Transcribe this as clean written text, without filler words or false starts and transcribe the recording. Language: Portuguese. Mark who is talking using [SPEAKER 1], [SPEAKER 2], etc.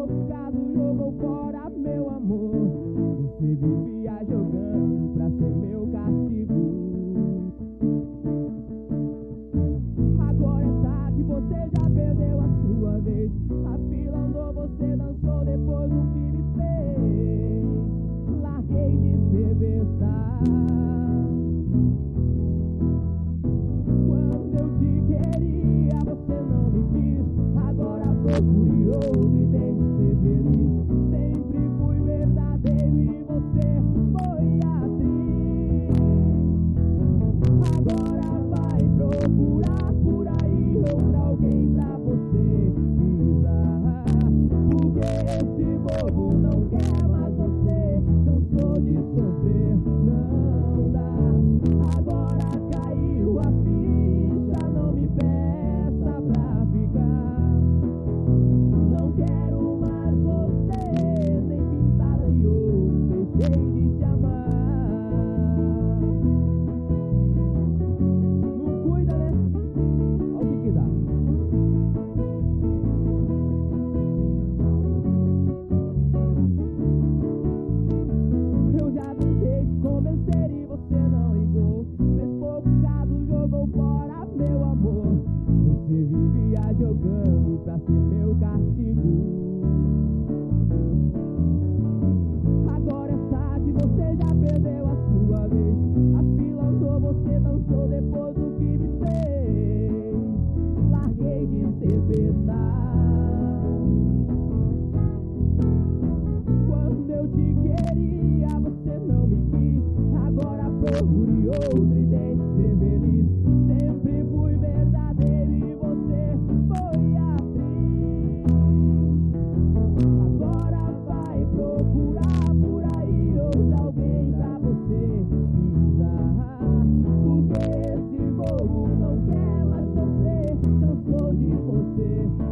[SPEAKER 1] pouco caso jogou fora meu amor. Você vivia jogando pra ser meu castigo. Agora é tarde, você já perdeu a sua vez. A fila andou, você dançou depois do que me fez. Larguei de ser besta. Quando eu te queria, você não me quis. Agora procure outro e tente ser feliz. Sempre fui verdadeiro e você foi atriz. Agora vai procurar por aí outra alguém pra você pisar. Porque esse bobo não quer mais você. Cansou de sofrer, não dá. Agora caiu a ficha, não me peça pra ficar. Não quero mais você, nem pintada de ouro, deixei de te amar. Não cuida, né? Olha o que dá. Eu já tentei te convencer e você não ligou. Fez pouco caso, jogou fora meu amor. Você vivia jogando pra ser meu castigo. Agora é tarde, você já perdeu a sua vez. A fila andou, você dançou depois do que me fez. Larguei de ser besta. Quando eu te queria, você não me quis. Agora procure outro e tente ser feliz. Sempre fui verdadeiro e você foi atriz. Agora vai procurar por aí outra alguém pra você pisar. Porque esse bobo não quer mais sofrer. Cansou de você.